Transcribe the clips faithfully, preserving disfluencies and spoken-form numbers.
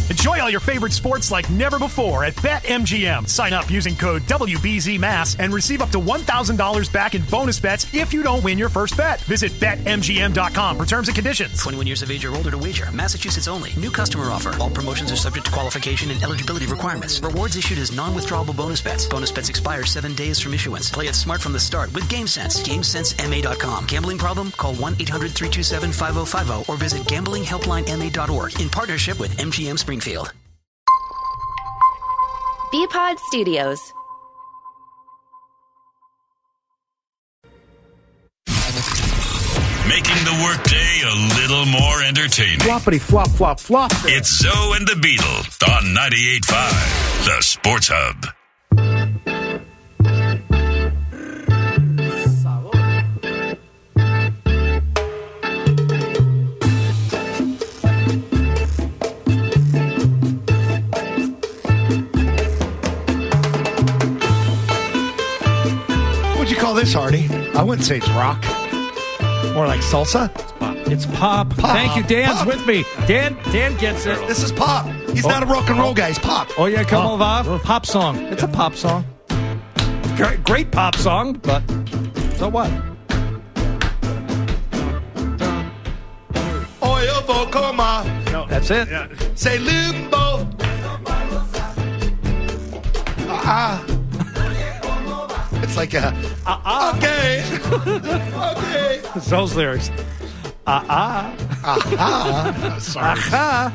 Enjoy all your favorite sports like never before at BetMGM. Sign up using code W B Z M A S and receive up to one thousand dollars back in bonus bets if you don't win your first bet. Visit Bet M G M dot com for terms and conditions. twenty-one years of age or older to wager. Massachusetts only. New customer offer. All promotions are subject to qualification and eligibility requirements. Rewards issued as non-withdrawable bonus bets. Bonus bets expire seven days from issuance. Play it smart from the start with GameSense. GameSense M A dot com. Gambling problem? Call one eight hundred three two seven five zero five zero or visit gambling helpline M A dot org in partnership with M G M Springfield. B-Pod Studios. Making the workday a little more entertaining. Floppity flop flop flop. It's Zoe and the Beetle on ninety-eight point five, the Sports Hub. What'd you call this, Hardy? I wouldn't say it's rock. More like salsa? It's pop. It's pop. Pop. Thank you. Dan's Pop. with me. Dan Dan gets it. This is pop. He's not a rock and roll guy. He's pop. Oh, yeah, come on, va. Pop song. It's a pop song. Great, great pop song, but so what? Oil Vocoma. No, that's it. Yeah. Say limbo. Ah. Uh-uh. It's like a. Uh-uh. Okay. Okay. It's those lyrics. Uh-uh. Uh-huh. Sorry. Uh-huh.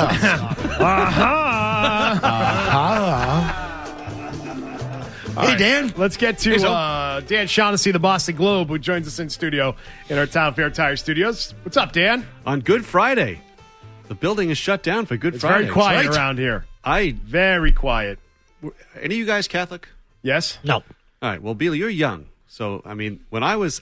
Uh-huh. Hey, Dan. Let's get to uh, Dan Shaughnessy, the Boston Globe, who joins us in studio in our Town Fair Tire studios. What's up, Dan? On Good Friday. The building is shut down for Good It's Friday. very quiet right. around here. I Very quiet. any of you guys Catholic? Yes? No. All right. Well, Beal, you're young. So, I mean, when I was,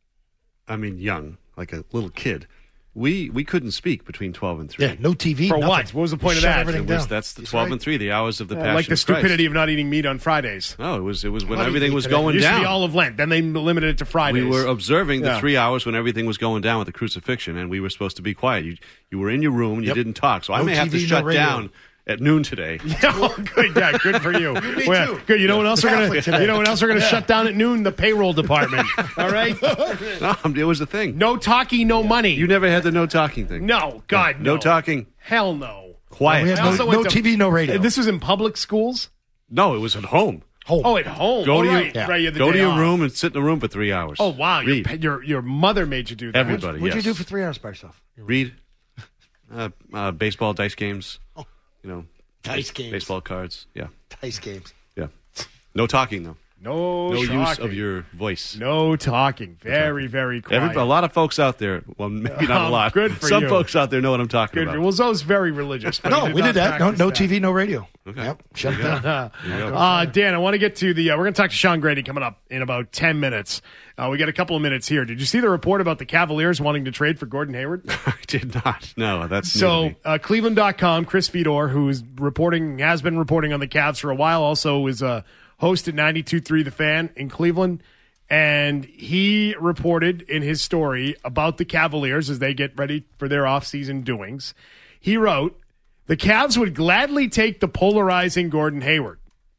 I mean, young, like a little kid, we we couldn't speak between twelve and three. Yeah, no T V. For nothing. what? What was the point of Shut that? everything It was, down. that's the He's twelve right. and three, the hours of the Uh, Passion like the of Christ. stupidity of not eating meat on Fridays. No, it was it was when What do you everything eat was today? It going used to down. be all of Lent. Then they limited it to Fridays. We were observing the Yeah. three hours when everything was going down with the crucifixion, and we were supposed to be quiet. You you were in your room, and you Yep. didn't talk. So I No may have T V, to no shut radio. down at noon today. Oh, good, yeah, good for you. Me Well, too. Good. You know what else we're gonna? Catholic today. You know what else we're gonna shut down at noon? The payroll department. All right. No, it was a thing. No talking, no money. You never had the no talking thing. No, God, no no. talking. Hell no. Quiet. We had I no, also no went to- T V, no radio. This was in public schools. No, it was at home. Home. Oh, at home. Go oh, to your- right. Yeah. right. You had the Go to day your off. room and sit in a room for three hours. Oh wow, your, Read. pa- your your mother made you do that. Everybody. What'd yes. you do for three hours by yourself? Read. Uh, uh, baseball dice games. Oh. You know, Dice games. baseball cards. Yeah, Dice games. yeah. No talking though. No, No use talking. of your voice. No talking. Very, very quiet. Every, a lot of folks out there. Well, maybe not a Um, lot. good for Some you. folks out there know what I'm talking Good. about. Well, Zoe's very religious. But he No, did we not did that. No, practice no that. T V, no radio. Okay. Yep. Shut There you down. go. There you go. Uh, Dan, I want to get to the. Uh, we're going to talk to Sean Grady coming up in about ten minutes. Uh, we got a couple of minutes here. Did you see the report about the Cavaliers wanting to trade for Gordon Hayward? I did not. No, that's new to So, me. uh, Cleveland dot com, Chris Fedor, who's reporting, has been reporting on the Cavs for a while, also is a host at ninety-two point three The Fan in Cleveland. And he reported in his story about the Cavaliers as they get ready for their offseason doings. He wrote, the Cavs would gladly take the polarizing Gordon Hayward,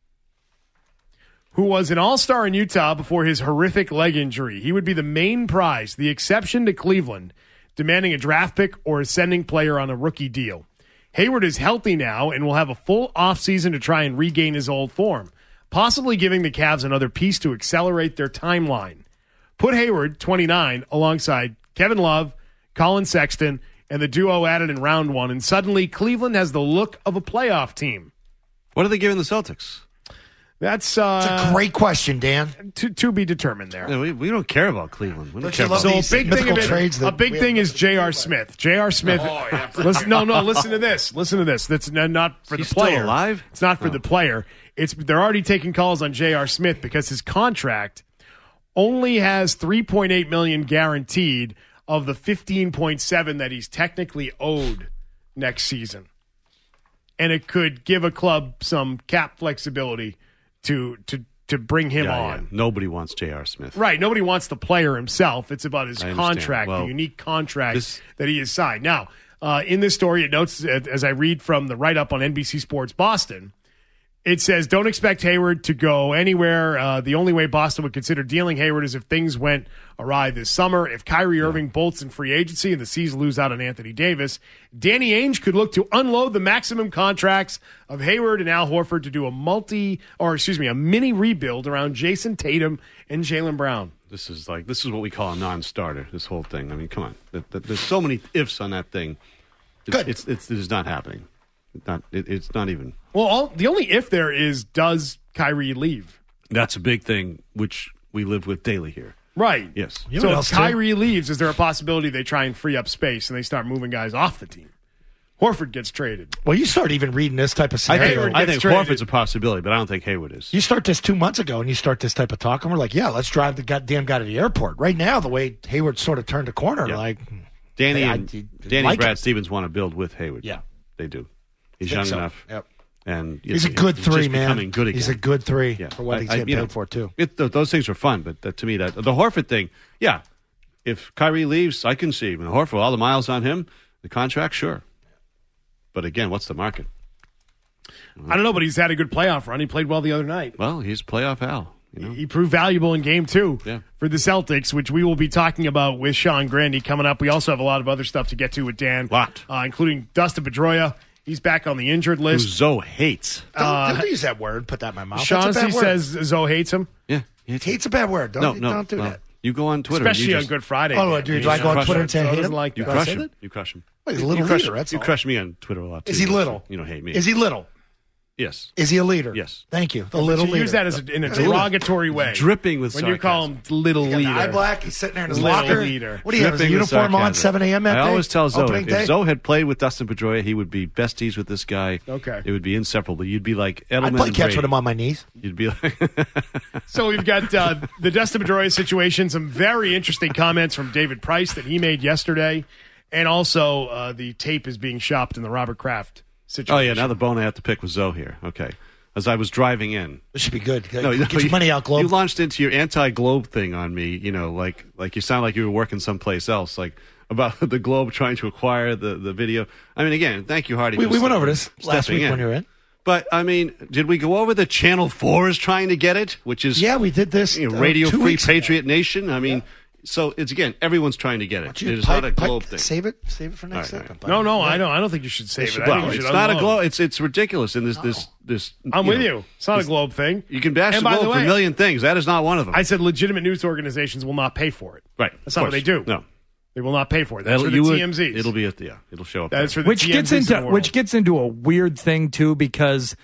who was an all-star in Utah before his horrific leg injury. He would be the main prize, the exception to Cleveland, demanding a draft pick or a sending player on a rookie deal. Hayward is healthy now and will have a full offseason to try and regain his old form, possibly giving the Cavs another piece to accelerate their timeline. Put Hayward, twenty-nine, alongside Kevin Love, Colin Sexton, and the duo added in round one, and suddenly Cleveland has the look of a playoff team. What are they giving the Celtics? That's uh, It's a great question, Dan. to, to be determined there. Yeah, we, we don't care about Cleveland. We don't Don't care you love about So a these big thing of mythical it, trades a that big we thing have- is J R. Smith. J R. Smith. Listen, no, no. Listen to this. Listen to this. That's n- not for He's the player. still alive? It's not for Oh. the player. It's they're already taking calls on J R. Smith because his contract only has three point eight million dollars guaranteed of the fifteen point seven that he's technically owed next season, and it could give a club some cap flexibility to to to bring him Yeah, on. yeah. Nobody wants J R. Smith. Right. Nobody wants the player himself. It's about his I understand. contract, Well, the unique contract this- that he has signed. Now, uh, in this story, it notes, as I read from the write-up on N B C Sports Boston, it says, don't expect Hayward to go anywhere. Uh, the only way Boston would consider dealing Hayward is if things went awry this summer. If Kyrie Irving bolts in free agency and the C's lose out on Anthony Davis, Danny Ainge could look to unload the maximum contracts of Hayward and Al Horford to do a multi, or excuse me, a mini rebuild around Jason Tatum and Jaylen Brown. This is like this is what we call a non-starter. This whole thing. I mean, come on. There's so many ifs on that thing. Good. It's it's, it's not happening. It's not. It, it's not even. Well, all, the only if there is, does Kyrie leave? That's a big thing, which we live with daily here. Right. Yes. You know what So else, if Kyrie leaves, is there a possibility they try and free up space and they start moving guys off the team? Horford gets traded. Well, you start even reading this type of I scenario. think, Hayward I gets think traded. Horford's a possibility, but I don't think Hayward is. You start this two months ago, and you start this type of talk, and we're like, yeah, let's drive the goddamn guy to the airport. Right now, the way Hayward sort of turned a corner, Yeah. like Danny Hey, I- and, I- Danny like and Brad it. Stevens want to build with Hayward. Yeah. They do. He's Think young so. enough. Yep. And He's a good he's three, just man. becoming good again. He's a good three Yeah. for what I- he's I- getting you paid know, for, too. It, th- those things are fun, but that, to me, that the Horford thing, yeah. If Kyrie leaves, I can see. I mean, Horford, all the miles on him, the contract, sure. But again, what's the market? I don't know, but he's had a good playoff run. He played well the other night. Well, he's playoff Al. You know? He proved valuable in game two Yeah. for the Celtics, which we will be talking about with Sean Grandy coming up. We also have a lot of other stuff to get to with Dan, Lot. uh, including Dustin Pedroia. He's back on the injured Who list. Zoe hates. Don't, don't use that word. Put that in my mouth. That's a Shaughnessy bad word. says Zoe hates him, Yeah. He hates Hate's a bad word. Don't, no, no, don't do no. that. You go on Twitter. and especially you on just, Good Friday. Oh, Dan. do, You do I just go on crush Twitter him. and say I Zoe hate doesn't him? like You that. crush I him. said it? You crush him. Well, he's a You little crush leader, him. that's You all. crush me on Twitter a lot. Too. Is he little? You don't hate me. Is he little? Yes. Is he a leader? Yes. Thank you. The But little you leader. use that as a, in a Little- derogatory way. Dripping with when you call him little He got the eye leader. black. He's sitting there in his Little locker. leader. What do you have? His Dripping with uniform on sarcasm. seven a.m. that I day? always tell Zoe, Opening if day? Zoe had played with Dustin Pedroia, he would be besties with this guy. Okay. It would be inseparable. You'd be like Edelman I'd play and catch Brady. with him on my knees. You'd be like... So we've got uh, the Dustin Pedroia situation, some very interesting comments from David Price that he made yesterday, and also uh, the tape is being shopped in the Robert Kraft situation. Oh, yeah, now the bone I have to pick was Zoe here. Okay. As I was driving in. This should be good. No, Get no, your money out, Globe. You launched into your anti-Globe thing on me, you know, like like you sound like you were working someplace else, like about the Globe trying to acquire the, the video. I mean, again, thank you, Hardy. we for we went stepping- over this last stepping week in. when you were in. But, I mean, did we go over the Channel four is trying to get it, which is Yeah, we did this. you know, uh, Radio two Free weeks ago. Patriot Nation? I mean, so it's, again, everyone's trying to get it. Would you It is pipe- not a Globe pipe- thing. Save it. Save it for next All right, all segment. No, no, I don't. I don't think you should save it. I Well, think you it's should not a unload. Globe. It's it's ridiculous. And this this this. I'm you with know, you. It's not a Globe thing. You can bash And the by the Globe for way, a million things. That is not one of them. I said legitimate news organizations will not pay for it. right. That's of not what course. they do. No. They will not pay for it. That's That'll- for the you would- T M Zs. It'll be a, yeah. It'll show up. That's there. for the which T M Zs gets of into the world. which gets into a weird thing too, because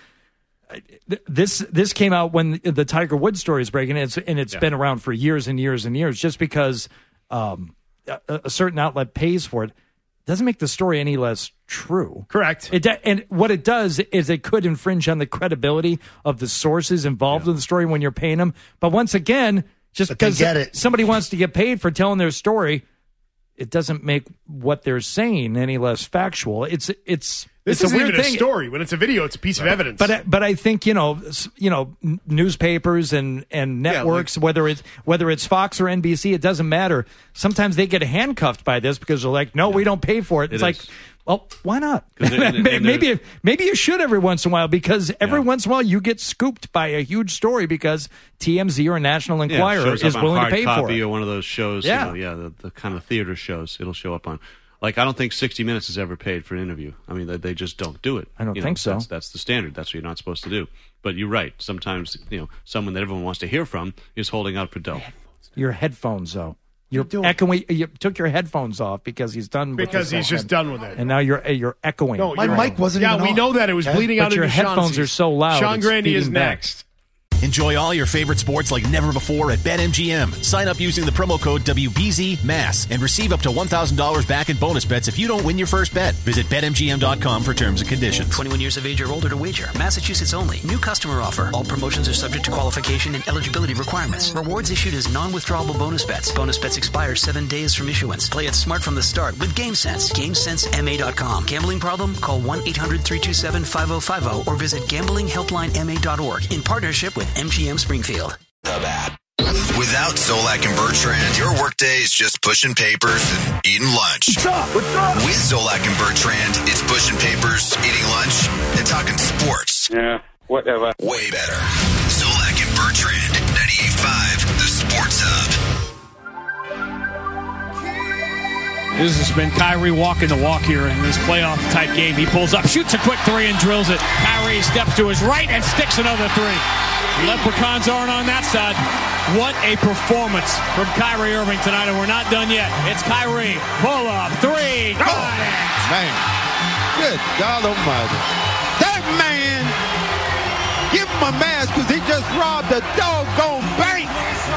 th- this this came out when the Tiger Woods story is breaking, and it's, and it's Yeah. been around for years and years and years. Just because um, a, a certain outlet pays for it doesn't make the story any less true. Correct. It do- and what it does is it could infringe on the credibility of the sources involved in the story when you're paying them. But once again, just But they because get it. somebody wants to get paid for telling their story, it doesn't make what they're saying any less factual. It's it's This it's isn't a weird even thing. a story. When it's a video, it's a piece of evidence. But I- but I think you know s- you know n- newspapers and, and Yeah, networks, whether it's whether it's Fox or N B C, it doesn't matter. Sometimes they get handcuffed by this because they're like, no, we don't pay for it. It's It like, is. well, why not? 'Cause they're- and- and maybe they're- maybe you should every once in a while, because every Yeah. once in a while you get scooped by a huge story because T M Z or National Yeah, Enquirer shows is up on willing to hard pay copy for it. or one of those shows. Yeah. You know, yeah, the, the kind of theater shows it'll show up on. Like, I don't think sixty minutes has ever paid for an interview. I mean, they, they just don't do it. I don't You know, think so. That's, that's the standard. That's what you're not supposed to do. But you're right. Sometimes, you know, someone that everyone wants to hear from is holding out for dough. Your headphones, though. You're doing- echoing. You took your headphones off because he's done. with because the he's just segment. done with it. And now you're you're echoing. No, My you're mic wasn't Yeah, even we on. know that. It was Okay. bleeding But out your into headphones Shaughnessy's. are so loud, Sean it's Grandy is feeding back. next. Enjoy all your favorite sports like never before at BetMGM. Sign up using the promo code W B Z M A S and receive up to one thousand dollars back in bonus bets if you don't win your first bet. Visit Bet M G M dot com for terms and conditions. twenty-one years of age or older to wager. Massachusetts only. New customer offer. All promotions are subject to qualification and eligibility requirements. Rewards issued as non-withdrawable bonus bets. Bonus bets expire seven days from issuance. Play it smart from the start with GameSense. GameSense M A dot com. Gambling problem? Call one eight hundred three two seven five zero five zero or visit gambling helpline M A dot org in partnership with M G M Springfield. The bat. Without Zolak and Bertrand, your workday is just pushing papers and eating lunch. What's up? What's up? With Zolak and Bertrand, it's pushing papers, eating lunch, and talking sports. Yeah, whatever. Way better. Zolak and Bertrand, ninety-eight point five, the Sports Hub. This has been Kyrie walking the walk here in this playoff-type game. He pulls up, shoots a quick three, and drills it. Kyrie steps to his right and sticks another three. Leprechauns aren't on that side. What a performance from Kyrie Irving tonight, and we're not done yet. It's Kyrie. Pull up, three, got oh, it. Man, good God almighty. That man, give him a mask because he just robbed a doggone bank.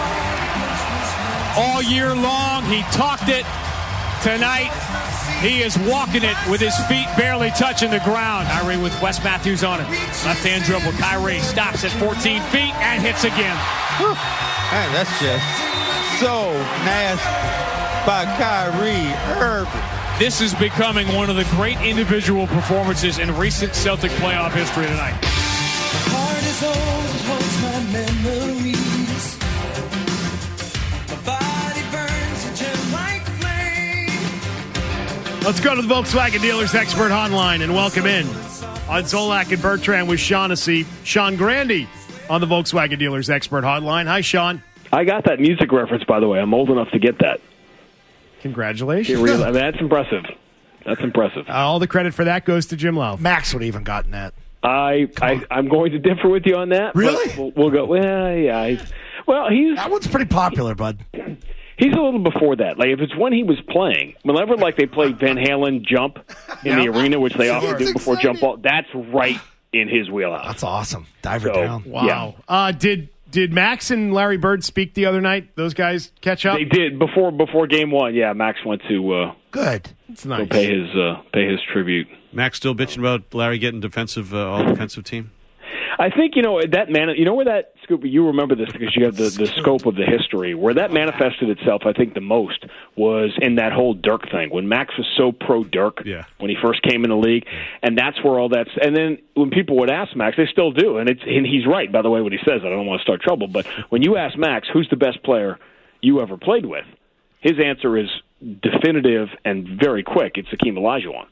All year long, he talked it. Tonight, he is walking it with his feet barely touching the ground. Kyrie with Wes Matthews on it. Left-hand dribble. Kyrie stops at fourteen feet and hits again. Whew. Man, that's just so nasty by Kyrie Irving. This is becoming one of the great individual performances in recent Celtic playoff history tonight. Heart is old, holds my memories. My body burns a gem like Let's go to the Volkswagen Dealers Expert Hotline and welcome in on Zolak and Bertrand with Shaughnessy, Sean Grandy on the Volkswagen Dealers Expert Hotline. Hi, Sean. I got that music reference, by the way. I'm old enough to get that. Congratulations. Really, I mean, that's impressive. That's impressive. Uh, all the credit for that goes to Jim Lau. Max would have even gotten that. I, I I'm going to differ with you on that. Really? We'll, we'll go. Well, yeah. He's, well, he's that one's pretty popular, bud. He's a little before that. Like if it's when he was playing, whenever like they played Van Halen Jump in yep. the arena, which they often do before Jump Ball, that's right in his wheelhouse. That's awesome. Diver so, down. Wow. Yeah. Uh, did did Max and Larry Bird speak the other night? Those guys catch up? They did before before game one. Yeah, Max went to uh, good. It's nice. Pay his uh, pay his tribute. Max still bitching about Larry getting defensive uh, all defensive team. I think, you know, that man, you know where that, Scoop, you remember this because you have the, the scope of the history, where that manifested itself, I think, the most was in that whole Dirk thing, when Max was so pro-Dirk yeah. when he first came in the league, and that's where all that's, and then when people would ask Max, they still do, and it's and he's right, by the way, when he says that, I don't want to start trouble, but when you ask Max, who's the best player you ever played with, his answer is definitive and very quick, it's Hakeem Olajuwon.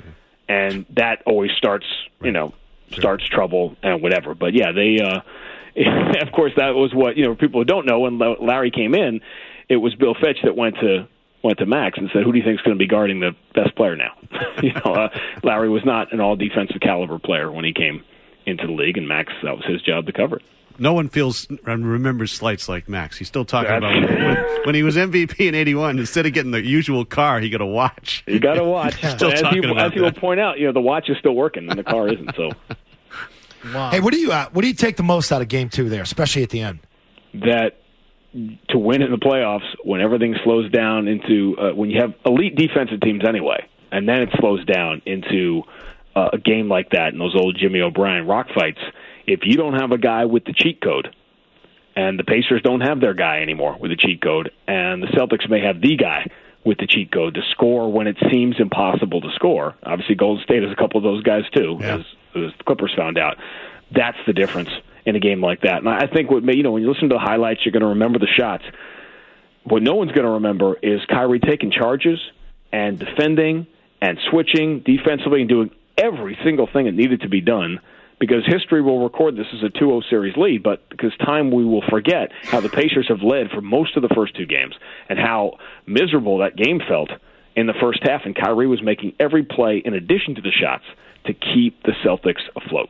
And that always starts, you know, Sure. starts trouble and whatever. But, yeah, they, uh, of course, that was what, you know, people who don't know, when Larry came in, it was Bill Fitch that went to went to Max and said, who do you think is going to be guarding the best player now? you know, uh, Larry was not an all-defensive caliber player when he came into the league, and Max, that was his job to cover it. No one feels and remembers slights like Max. He's still talking That's about when, when he was M V P in eighty-one. Instead of getting the usual car, he got a watch. You got a watch. still as talking you, about as you will point out, you know the watch is still working and the car isn't. So, wow. Hey, what do you uh, what do you take the most out of game two there, especially at the end? That to win in the playoffs, when everything slows down into uh, when you have elite defensive teams anyway, and then it slows down into uh, a game like that and those old Jimmy O'Brien rock fights. If you don't have a guy with the cheat code, and the Pacers don't have their guy anymore with the cheat code, and the Celtics may have the guy with the cheat code to score when it seems impossible to score. Obviously, Golden State has a couple of those guys too, yeah. as, as the Clippers found out. That's the difference in a game like that. And I think what you know when you listen to the highlights, you're going to remember the shots. What no one's going to remember is Kyrie taking charges and defending and switching defensively and doing every single thing that needed to be done. Because history will record this as a two oh series lead, but because time we will forget how the Pacers have led for most of the first two games and how miserable that game felt in the first half, and Kyrie was making every play in addition to the shots to keep the Celtics afloat.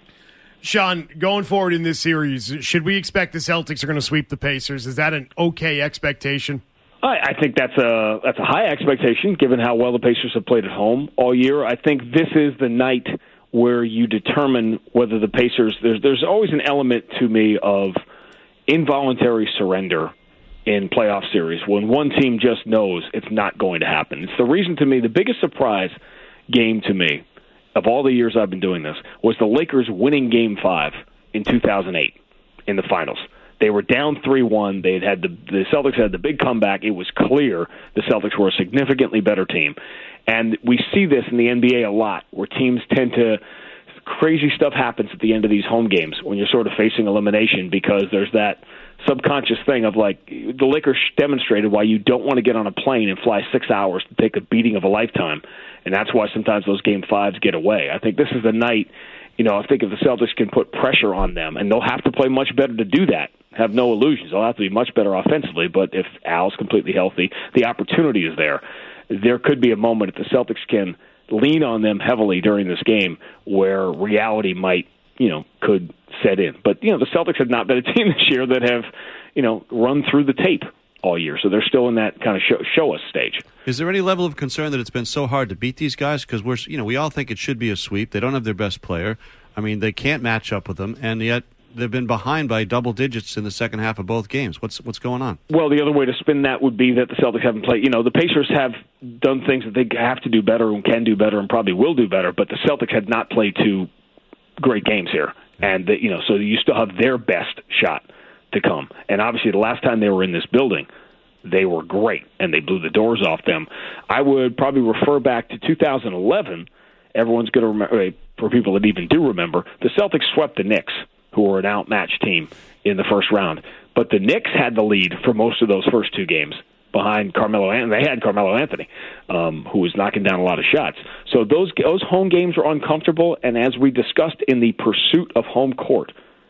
Sean, going forward in this series, should we expect the Celtics are going to sweep the Pacers? Is that an okay expectation? I, I think that's a that's a high expectation, given how well the Pacers have played at home all year. I think this is the night where you determine whether the Pacers, there's there's always an element to me of involuntary surrender in playoff series when one team just knows it's not going to happen. It's the reason to me, the biggest surprise game to me of all the years I've been doing this was the Lakers winning game five in two thousand eight in the finals. They were down three one. They had had the, the Celtics had the big comeback. It was clear the Celtics were a significantly better team. And we see this in the N B A a lot, where teams tend to – crazy stuff happens at the end of these home games when you're sort of facing elimination because there's that subconscious thing of like the Lakers demonstrated why you don't want to get on a plane and fly six hours to take a beating of a lifetime, and that's why sometimes those game fives get away. I think this is the night. You know, I think if the Celtics can put pressure on them, and they'll have to play much better to do that. Have no illusions. They'll have to be much better offensively, but if Al's completely healthy, the opportunity is there. There could be a moment if the Celtics can lean on them heavily during this game where reality might, you know, could set in. But, you know, the Celtics have not been a team this year that have, you know, run through the tape all year. So they're still in that kind of show, show us stage. Is there any level of concern that it's been so hard to beat these guys? Because we're, you know, we all think it should be a sweep. They don't have their best player. I mean, they can't match up with them, and yet they've been behind by double digits in the second half of both games. What's what's going on? Well, the other way to spin that would be that the Celtics haven't played. You know, the Pacers have done things that they have to do better and can do better and probably will do better, but the Celtics had not played two great games here. And, the, you know, so you still have their best shot to come. And obviously the last time they were in this building, they were great, and they blew the doors off them. I would probably refer back to two thousand eleven. Everyone's going to remember, for people that even do remember, the Celtics swept the Knicks, who were an outmatched team in the first round. But the Knicks had the lead for most of those first two games behind Carmelo Anthony. They had Carmelo Anthony, um, who was knocking down a lot of shots. So those those home games were uncomfortable, and as we discussed in the pursuit of home court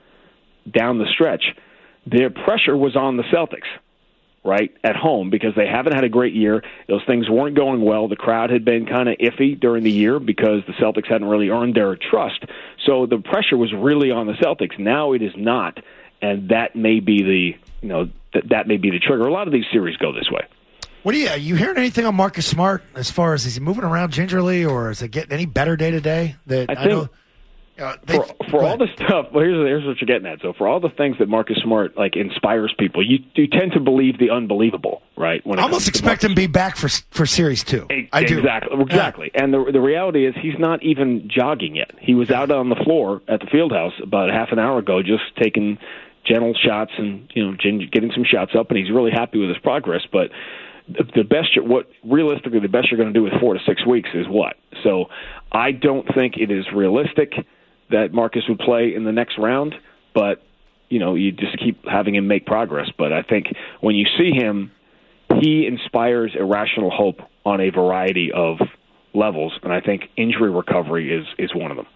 down the stretch, their pressure was on the Celtics, right, at home, because they haven't had a great year. Those things weren't going well. The crowd had been kind of iffy during the year because the Celtics hadn't really earned their trust. So the pressure was really on the Celtics. Now it is not, and that may be the, you know, that that may be the trigger. A lot of these series go this way. What do you, are you hearing anything on Marcus Smart as far as is he moving around gingerly, or is it getting any better day to day? That I I think know, uh, for for all the stuff, well, here's here's what you're getting at. So for all the things that Marcus Smart like inspires people, you you tend to believe the unbelievable, right? When it I almost comes to expect him to be back for for series two. I do exactly, exactly. And the the reality is he's not even jogging yet. He was out on the floor at the Fieldhouse about half an hour ago, just taking gentle shots and you know getting some shots up, and he's really happy with his progress. But the best, what realistically the best you're going to do with four to six weeks is what? So I don't think it is realistic that Marcus would play in the next round, but you know you just keep having him make progress. But I think when you see him, he inspires irrational hope on a variety of levels, and I think injury recovery is is one of them.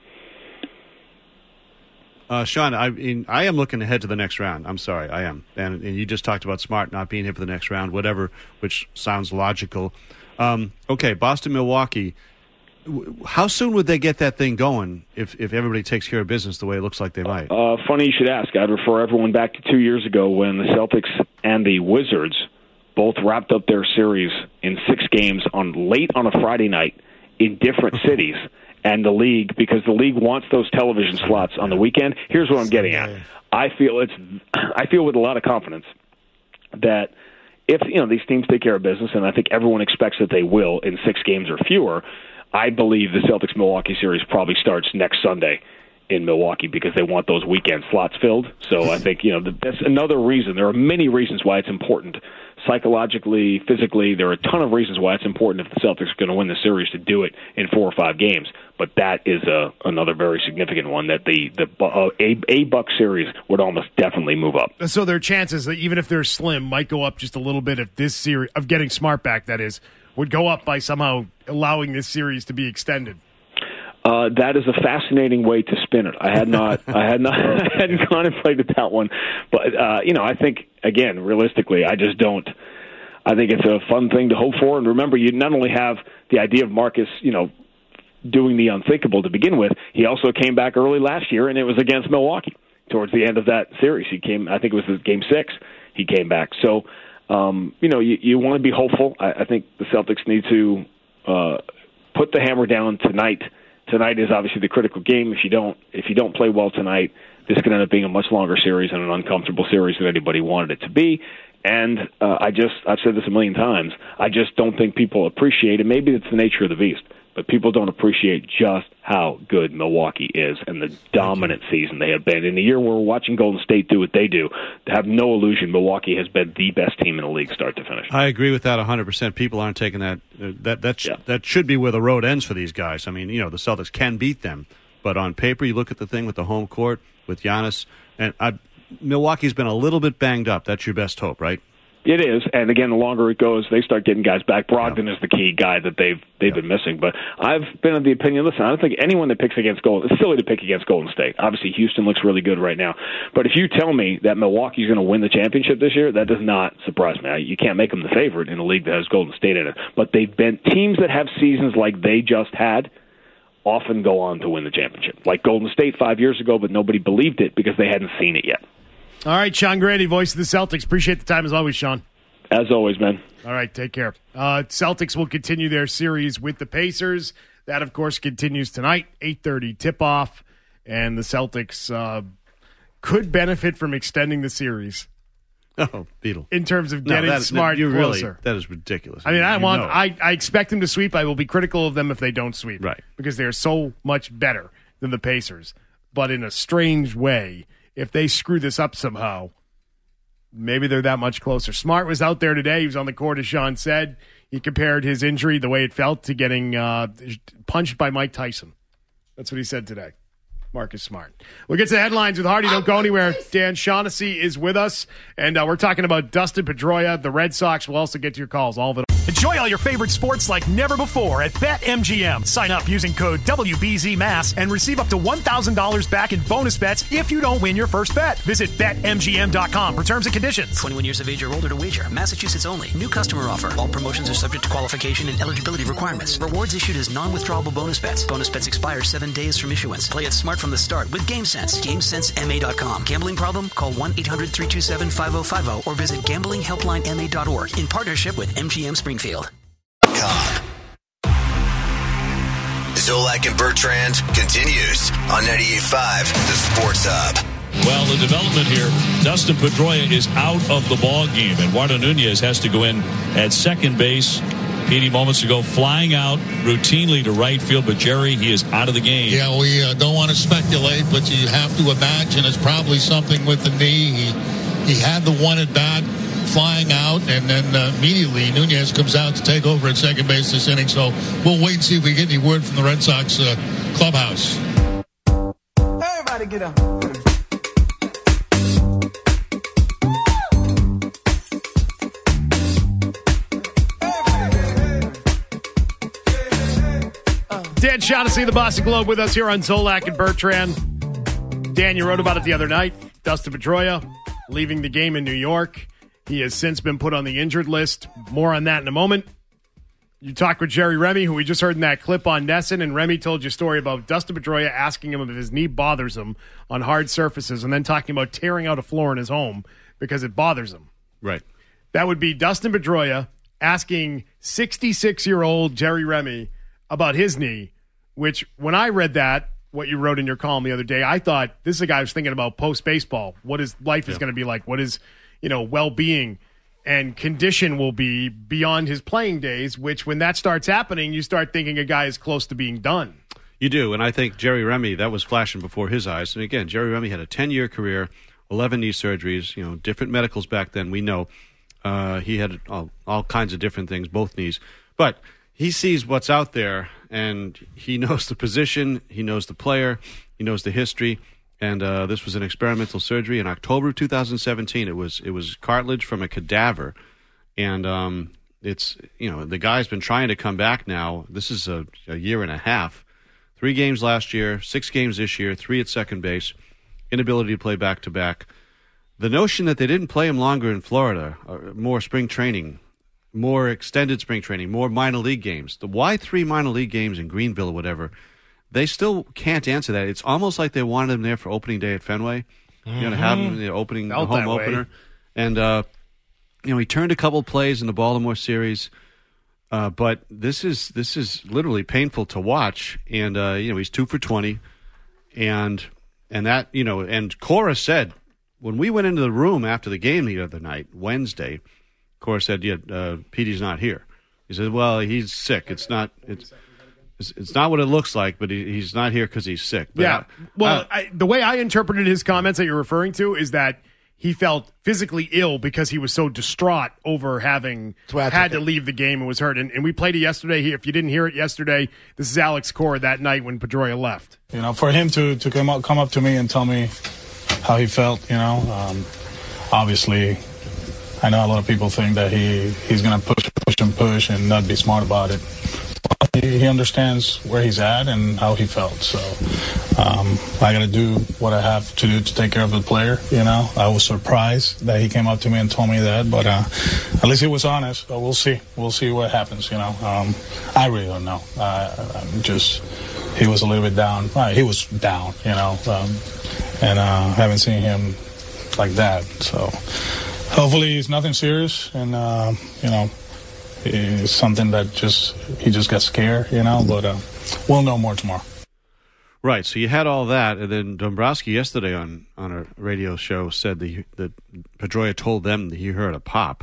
Uh, Sean, I mean, I am looking ahead to the next round. I'm sorry, I am. And, and you just talked about Smart not being here for the next round, whatever, which sounds logical. Um, okay, Boston, Milwaukee. How soon would they get that thing going if, if everybody takes care of business the way it looks like they might? Uh, funny you should ask. I'd refer everyone back to two years ago when the Celtics and the Wizards both wrapped up their series in six games on late on a Friday night in different cities. And the league, because the league wants those television slots on the weekend. Here's what I'm getting at. I feel it's, I feel with a lot of confidence that if you know these teams take care of business, and I think everyone expects that they will in six games or fewer, I believe the Celtics Milwaukee series probably starts next Sunday in Milwaukee because they want those weekend slots filled. So I think you know that's another reason. There are many reasons why it's important. Psychologically, physically, there are a ton of reasons why it's important if the Celtics are going to win the series to do it in four or five games. But that is a, another very significant one that the the uh, a, a Buck series would almost definitely move up. So their chances, that even if they're slim, might go up just a little bit if this series of getting Smart back. That is, would go up by somehow allowing this series to be extended. Uh, that is a fascinating way to spin it. I had not, I had not, I hadn't contemplated that one, but uh, you know, I think again, realistically, I just don't. I think it's a fun thing to hope for, and remember, you not only have the idea of Marcus, you know, doing the unthinkable to begin with. He also came back early last year, and it was against Milwaukee towards the end of that series. He came, I think it was game six. He came back, so um, you know, you, you want to be hopeful. I, I think the Celtics need to uh, put the hammer down tonight. Tonight is obviously the critical game. If you don't, if you don't play well tonight, this could end up being a much longer series and an uncomfortable series than anybody wanted it to be. And uh, I just, I've said this a million times, I just don't think people appreciate it. Maybe it's the nature of the beast, but people don't appreciate just how good Milwaukee is and the dominant season they have been. In the year where we're watching Golden State do what they do, to have no illusion, Milwaukee has been the best team in the league start to finish. I agree with that one hundred percent. People aren't taking that. Uh, that that sh- yeah. that should be where the road ends for these guys. I mean, you know, the Celtics can beat them, but on paper, you look at the thing with the home court, with Giannis, and I Milwaukee's been a little bit banged up. That's your best hope, right? It is, and again, the longer it goes, they start getting guys back. Brogdon yeah. is the key guy that they've they've yeah. been missing. But I've been of the opinion. Listen, I don't think anyone that picks against Golden. It's silly to pick against Golden State. Obviously, Houston looks really good right now. But if you tell me that Milwaukee's going to win the championship this year, that does not surprise me. You can't make them the favorite in a league that has Golden State in it. But they've been teams that have seasons like they just had. Often go on to win the championship, like Golden State five years ago, but nobody believed it because they hadn't seen it yet. All right, Sean Grande, voice of the Celtics. Appreciate the time as always, Sean. As always, man. All right, take care. Uh, Celtics will continue their series with the Pacers. That, of course, continues tonight, eight thirty tip-off, and the Celtics uh, could benefit from extending the series. Oh, Beetle. In terms of getting no, that, Smart you closer. Really, that is ridiculous. I mean, I you want. know. I, I expect them to sweep. I will be critical of them if they don't sweep. Right. Because they are so much better than the Pacers. But in a strange way, if they screw this up somehow, maybe they're that much closer. Smart was out there today. He was on the court, as Sean said. He compared his injury, the way it felt, to getting uh, punched by Mike Tyson. That's what he said today. Marcus Smart. We'll get to the headlines with Hardy. Don't go anywhere. Dan Shaughnessy is with us, and uh, we're talking about Dustin Pedroia. The Red Sox will also get to your calls. All of it. Enjoy all your favorite sports like never before at BetMGM. Sign up using code W B Z M A S and receive up to one thousand dollars back in bonus bets if you don't win your first bet. Visit Bet M G M dot com for terms and conditions. twenty-one years of age or older to wager. Massachusetts only. New customer offer. All promotions are subject to qualification and eligibility requirements. Rewards issued as non-withdrawable bonus bets. Bonus bets expire seven days from issuance. Play it smart from the start with GameSense. GameSense M A dot com. Gambling problem? Call one eight hundred three two seven five oh five oh or visit gambling helpline M A dot org in partnership with M G M Springfield. Zolak and Bertrand continues on ninety-eight point five, the Sports Hub. Well, the development here, Dustin Pedroia is out of the ball game, and Eduardo Nunez has to go in at second base. Petey, moments ago, flying out routinely to right field, but Jerry, he is out of the game. Yeah, we uh, don't want to speculate, but you have to imagine it's probably something with the knee. He, he had the one at bat, flying out, and then uh, immediately Nunez comes out to take over at second base this inning. So we'll wait and see if we get any word from the Red Sox uh, clubhouse. Everybody get up. Dan Shaughnessy, the Boston Globe, with us here on Zolak and Bertrand. Dan, you wrote about it the other night. Dustin Pedroia leaving the game in New York. He has since been put on the injured list. More on that in a moment. You talked with Jerry Remy, who we just heard in that clip on Nesson, and Remy told you a story about Dustin Pedroia asking him if his knee bothers him on hard surfaces, and then talking about tearing out a floor in his home because it bothers him. Right. That would be Dustin Pedroia asking sixty-six-year-old Jerry Remy about his knee, which when I read that, what you wrote in your column the other day, I thought this is a guy who's thinking about post-baseball, what his life is yeah. going to be like, what his you know, well-being and condition will be beyond his playing days, which when that starts happening, you start thinking a guy is close to being done. You do, and I think Jerry Remy, that was flashing before his eyes. And again, Jerry Remy had a ten-year career, eleven knee surgeries, you know, different medicals back then, we know. Uh, he had all, all kinds of different things, both knees. But he sees what's out there, and he knows the position, he knows the player, he knows the history. And uh, this was an experimental surgery in October of two thousand seventeen. It was it was cartilage from a cadaver, and um, it's you know the guy's been trying to come back now. This is a, a year and a half, three games last year, six games this year, three at second base, inability to play back to back. The notion that they didn't play him longer in Florida, or more spring training, more extended spring training, more minor league games. The why three minor league games in Greenville or whatever. They still can't answer that. It's almost like they wanted him there for opening day at Fenway. Mm-hmm. You know, to have him the opening, Felt the home that opener. way. And, uh, you know, he turned a couple plays in the Baltimore series. Uh, but this is this is literally painful to watch. And, uh, you know, he's two for twenty. And, and that, you know, and Cora said, when we went into the room after the game the other night, Wednesday, Cora said, yeah, uh, Petey's not here. He said, well, he's sick. It's not... It's, It's not what it looks like, but he, he's not here because he's sick. But yeah. I, well, I, I, the way I interpreted his comments that you're referring to is that he felt physically ill because he was so distraught over having had to leave the game and was hurt. And, and we played it yesterday. If you didn't hear it yesterday, this is Alex Cora that night when Pedroia left. You know, for him to, to come up come up to me and tell me, how he felt. You know, um, obviously, I know a lot of people think that he he's going to push, push, and push, and not be smart about it. He, he understands where he's at and how he felt. So um, I got to do what I have to do to take care of the player. You know, I was surprised that he came up to me and told me that, but uh, at least he was honest. But we'll see. We'll see what happens. You know, um, I really don't know. Uh, I'm just he was a little bit down. Uh, he was down. You know, um, and uh, haven't seen him like that. So hopefully it's nothing serious, and uh, you know. It's something that just he just got scared, you know, but uh, we'll know more tomorrow. Right, so you had all that, and then Dombrowski yesterday on, on a radio show said that, he, that Pedroia told them that he heard a pop,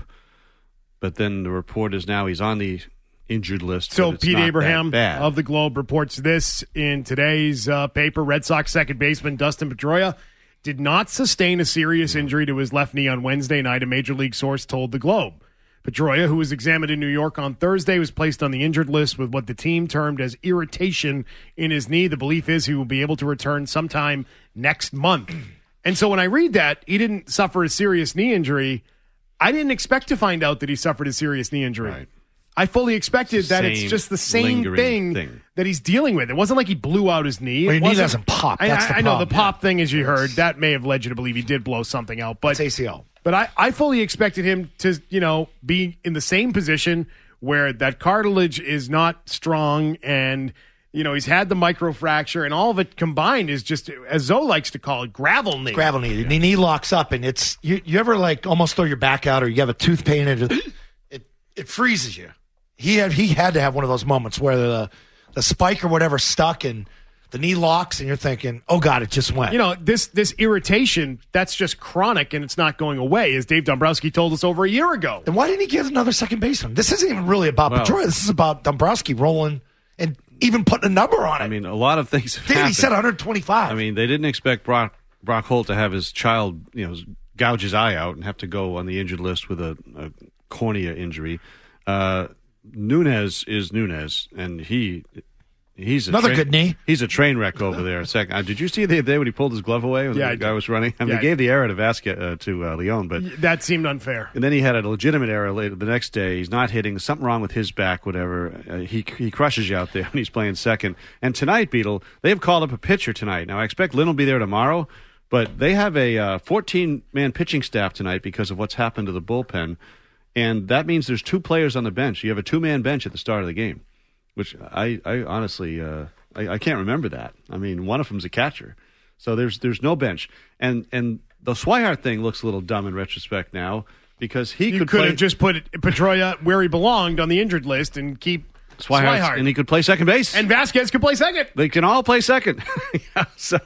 but then the report is now he's on the injured list. So it's Pete not Abraham that bad. of the Globe reports this in today's uh, paper. Red Sox second baseman Dustin Pedroia did not sustain a serious injury to his left knee on Wednesday night, a Major League source told the Globe. Pedroia, who was examined in New York on Thursday, was placed on the injured list with what the team termed as irritation in his knee. The belief is he will be able to return sometime next month. And so when I read that, he didn't suffer a serious knee injury. I didn't expect to find out that he suffered a serious knee injury. Right. I fully expected It's the that same it's just the same lingering thing, thing. that he's dealing with. It wasn't like he blew out his knee. Well, It your knee wasn't- doesn't pop. I, That's I, the I know the problem. pop thing, as you heard, that may have led you to believe he did blow something out. But It's A C L. But I, I fully expected him to, you know, be in the same position where that cartilage is not strong and, you know, he's had the microfracture and all of it combined is just, as Zoe likes to call it, gravel knee. Gravel knee. Your knee locks up, and it's you. You ever like almost throw your back out, or you have a tooth pain, and it it, it freezes you. He had he had to have one of those moments where the the spike or whatever stuck, and the knee locks, and you're thinking, "Oh God, it just went." You know, this this irritation, that's just chronic and it's not going away, as Dave Dombrowski told us over a year ago. Then why didn't he get another second baseman? This isn't even really about Well- Pedroia. This is about Dombrowski rolling and even putting a number on it. I mean, a lot of things have Dude, he happened. said one twenty-five. I mean, they didn't expect Brock Brock Holt to have his child, you know, gouge his eye out and have to go on the injured list with a, a cornea injury. Uh, Nunez is Nunez, and he he's a Another train, good knee. He's a train wreck over there. Second, uh, did you see the other day when he pulled his glove away when Yeah, I the guy did. was running? I mean, Yeah, they gave the error to Vasquez uh, to uh, Leon, but That seemed unfair. and then he had a legitimate error later the next day. He's not hitting. Something wrong with his back, whatever. Uh, he he crushes you out there when he's playing second. And tonight, Beetle, they've called up a pitcher tonight. Now, I expect Lynn will be there tomorrow, but they have a uh, fourteen-man pitching staff tonight because of what's happened to the bullpen. And that means there's two players on the bench. You have a two-man bench at the start of the game, which I, I honestly uh, I, I can't remember that. I mean, one of them's a catcher. So there's there's no bench. And and the Swihart thing looks a little dumb in retrospect now because he You could could play have just put Pedroia where he belonged on the injured list and keep Swihart, Swihart. and he could play second base. And Vasquez could play second. They can all play second. Yeah, so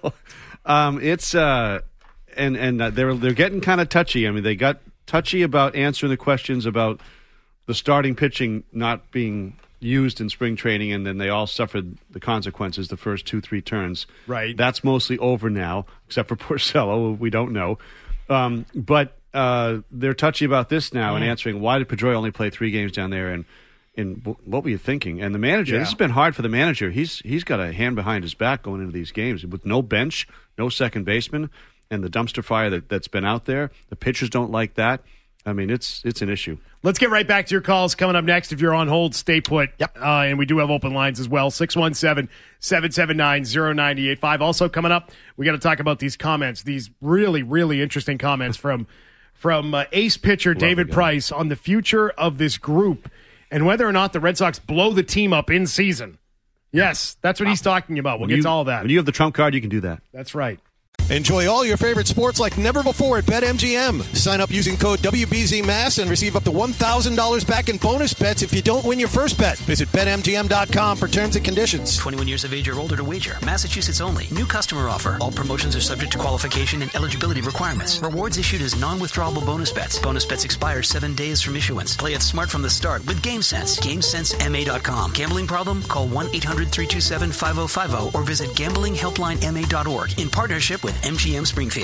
um, it's uh, and and uh, they're they're getting kind of touchy. I mean, they got touchy about answering the questions about the starting pitching not being used in spring training, and then they all suffered the consequences the first two three turns. Right. That's mostly over now, except for Porcello. We don't know, um, but uh, they're touchy about this now and answering why did Pedroia only play three games down there and. And what were you thinking? And the manager, Yeah. this has been hard for the manager. He's he's got a hand behind his back going into these games with no bench, no second baseman, and the dumpster fire that, that's been out there. The pitchers don't like that. I mean, it's it's an issue. Let's get right back to your calls coming up next. If you're on hold, stay put. Yep. Uh, and we do have open lines as well. six one seven, seven seven nine, zero nine eight five. Also coming up, we got to talk about these comments, these really, really interesting comments from, from uh, ace pitcher David the guy. Price on the future of this group and whether or not the Red Sox blow the team up in season. Yes, that's what he's talking about. We'll When get you- to all that. When you have the trump card, you can do that. That's right. Enjoy all your favorite sports like never before at BetMGM. Sign up using code W B Z Mass and receive up to one thousand dollars back in bonus bets if you don't win your first bet. Visit Bet M G M dot com for terms and conditions. twenty-one years of age or older to wager. Massachusetts only. New customer offer. All promotions are subject to qualification and eligibility requirements. Rewards issued as non-withdrawable bonus bets. Bonus bets expire seven days from issuance. Play it smart from the start with GameSense. Game Sense M A dot com. Gambling problem? Call one eight hundred three two seven five zero five zero or visit gambling helpline M A dot org in partnership with M G M Springfield.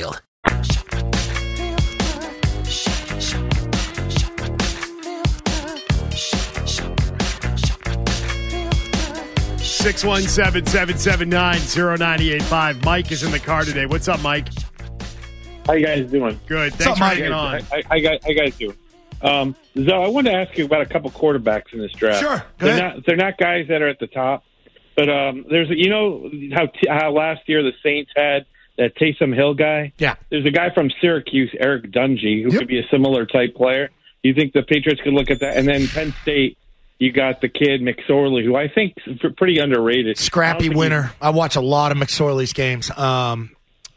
six one seven, seven seven nine, zero nine eight five. Mike is in the car today. What's up, Mike? How you guys doing? Good. Thanks for hanging on. How, how, guys, how you guys doing? Um, Zoe, I wanted to ask you about a couple quarterbacks in this draft. Sure. Go They're ahead. not, they're not guys that are at the top, but um, there's you know how t- how last year the Saints had that Taysom Hill guy. Yeah. There's a guy from Syracuse, Eric Dungy, who Yep. could be a similar type player. You think the Patriots could look at that? And then Penn State, you got the kid McSorley, who I think is pretty underrated. Scrappy winner. I watch a lot of McSorley's games. Um,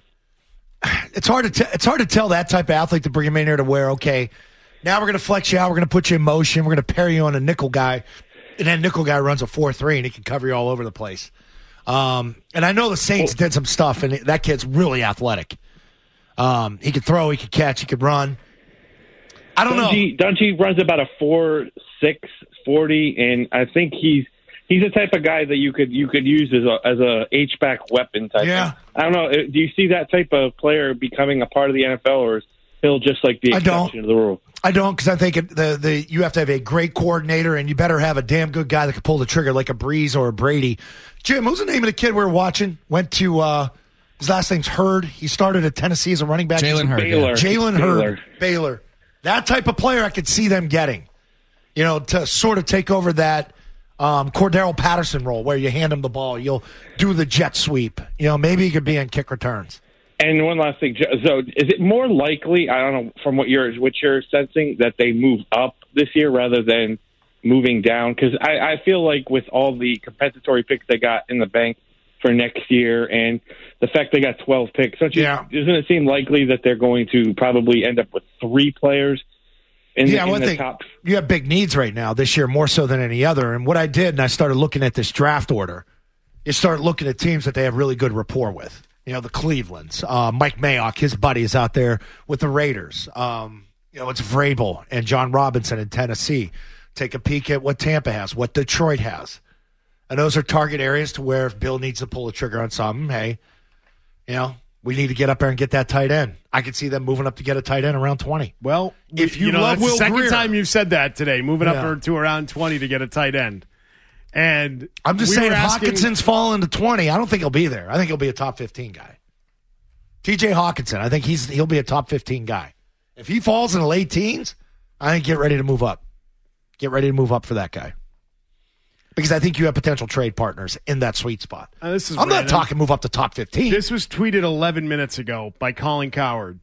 it's hard to t- it's hard to tell that type of athlete to bring him in here to where okay, now we're going to flex you out, we're going to put you in motion, we're going to pair you on a nickel guy, and that nickel guy runs a four three and he can cover you all over the place. Um, and I know the Saints did some stuff, and that kid's really athletic. Um, he could throw, he could catch, he could run. I don't Dungy, know. Dungy runs about a four six forty, and I think he's he's the type of guy that you could you could use as a as a H back weapon type. Yeah. Of, I don't know. Do you see that type of player becoming a part of the N F L, or is Hill just like the I don't. exception to the rule? I don't, because I think it, the the you have to have a great coordinator, and you better have a damn good guy that can pull the trigger, like a Breeze or a Brady. Jim, who's the name of the kid we were watching? Went to uh, his last name's Hurd. He started at Tennessee as a running back. Jalen Hurd. Baylor. Jalen Baylor. Hurd, Baylor. That type of player, I could see them getting. You know, to sort of take over that um, Cordero Patterson role, where you hand him the ball, you'll do the jet sweep. You know, maybe he could be in kick returns. And one last thing, so is it more likely? I don't know from what you're what you're sensing that they move up this year rather than moving down? Because I, I feel like with all the compensatory picks they got in the bank for next year, and the fact they got twelve picks, don't you, Yeah. doesn't it seem likely that they're going to probably end up with three players in, yeah, the, in well, I the think top? you have big needs right now this year, more so than any other. And what I did, and I started looking at this draft order, you start looking at teams that they have really good rapport with. You know, the Clevelands, uh, Mike Mayock, his buddy is out there with the Raiders. Um, you know, it's Vrabel and John Robinson in Tennessee. Take a peek at what Tampa has, what Detroit has. And those are target areas to where if Bill needs to pull the trigger on something, hey, you know, we need to get up there and get that tight end. I could see them moving up to get a tight end around twenty. Well, if you, know, love that's Will the second Grier, time you've said that today, moving Yeah. up to around twenty to get a tight end. And I'm just we saying, were if asking- Hawkinson's falling to twenty, I don't think he'll be there. I think he'll be a top fifteen guy. T J Hawkinson, I think he's he'll be a top fifteen guy. If he falls in the late teens, I think get ready to move up. Get ready to move up for that guy. Because I think you have potential trade partners in that sweet spot. Uh, this is I'm random. not talking move up to top fifteen. This was tweeted eleven minutes ago by Colin Coward.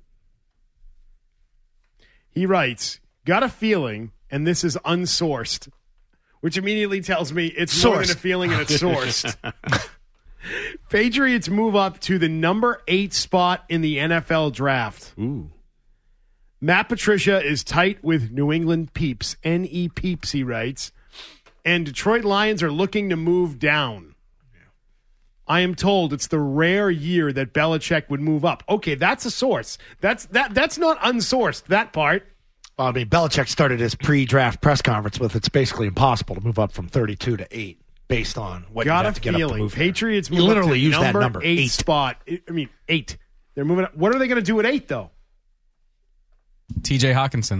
He writes, got a feeling, and this is unsourced, which immediately tells me it's more than a Sourced. feeling and it's sourced. Patriots move up to the number eight spot in the N F L draft. Ooh. Matt Patricia is tight with New England Peeps, N E Peeps, he writes, and Detroit Lions are looking to move down. I am told it's the rare year that Belichick would move up. Okay, that's a source. That's that. That's not unsourced, that part. Well, I mean, Belichick started his pre-draft press conference with it's basically impossible to move up from thirty-two to eight based on what you Got have a to get up to feeling move there. Patriots He move literally up to used that number number, eight, eight. spot. I mean, eight. They're moving up. What are they going to do at eight, though? T J Hawkinson.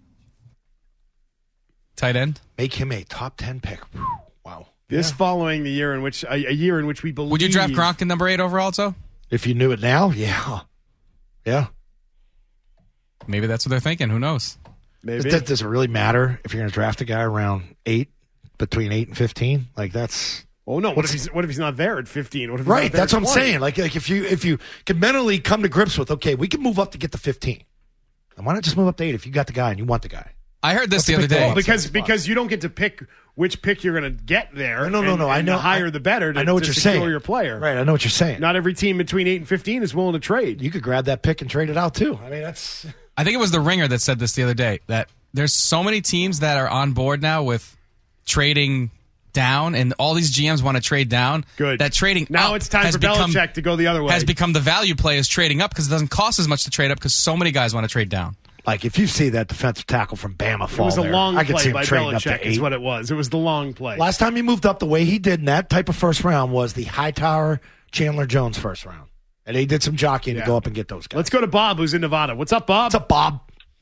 Tight end. Make him a top ten pick. Whew, wow. This following the year in which a, a year in which we believe. Would you draft Gronk in number eight overall, also? If you knew it now, yeah. Yeah. Maybe that's what they're thinking. Who knows? Maybe. Does, does it really matter if you're going to draft a guy around eight, between eight and fifteen? Like, that's. Oh no! What if he's what if he's not there at fifteen? What if he's Right, not there that's at what I'm twenty? saying. Like, like if you if you can mentally come to grips with, okay, we can move up to get the fifteen. Then why not just move up to eight if you got the guy and you want the guy? I heard this What's the the other big day. deal? because because you don't get to pick which pick you're going to get there. No, no, and- no. I and know. The higher I- the better. To, I know what to you're secure saying. Your player. Right. I know what you're saying. Not every team between eight and fifteen is willing to trade. You could grab that pick and trade it out too. I mean, that's. I think it was the Ringer that said this the other day, that there's so many teams that are on board now with trading down, and all these G Ms want to trade down. Good. That trading Now up it's time has for become, Belichick to go the other way. Has become the value play is trading up because it doesn't cost as much to trade up because so many guys want to trade down. Like, if you see that defensive tackle from Bama It fall was a there, long I could see play him by trading up Belichick to is eight. what it was. It was the long play. Last time he moved up the way he did in that type of first round was the Hightower Chandler Jones first round. And he did some jockeying Yeah. to go up and get those guys. Let's go to Bob, who's in Nevada. What's up, Bob? What's up, Bob?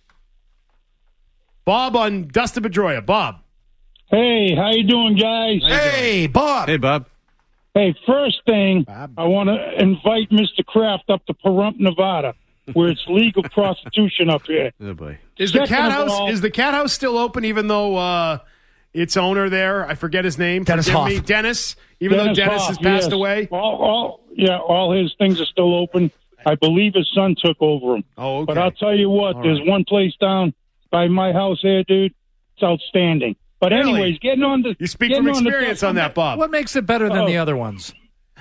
Bob on Dustin Pedroia. Bob. Hey, how you doing, guys? Hey, Bob. Hey, Bob. Hey, first thing, I want to invite Mister Kraft up to Pahrump, Nevada. where it's legal prostitution up here. Oh boy. Is the Second cat of house all- is the cat house still open? Even though uh, its owner there, I forget his name. Dennis Forgive Hoff. me, Dennis. Even though Dennis Hoff, has passed yes. away. All, all, yeah, all his things are still open. I believe his son took over him. Oh, okay. But I'll tell you what, All there's right. one place down by my house here, dude. It's outstanding. But Really? anyways, getting on the You speak getting from on the- experience on that, Bob. What makes it better than Oh. the other ones?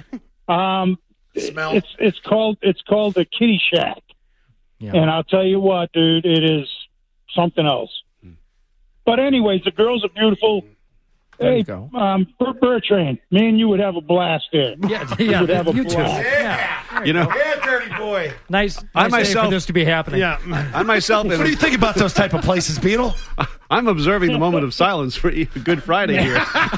Um, Smell. it's it's called it's called the Kitty Shack, Yeah. and I'll tell you what, dude, it is something else. But anyways, the girls are beautiful. There you Hey, go. um, Bert Bertrand, me and you would have a blast there. Yeah, We yeah, would have a you too. blast. Yeah. You know, Yeah, dirty boy. Nice, I nice day myself- for this to be happening. Yeah. I myself, What do you think about those type of places, Beetle? I'm observing the moment of silence for Good Friday here,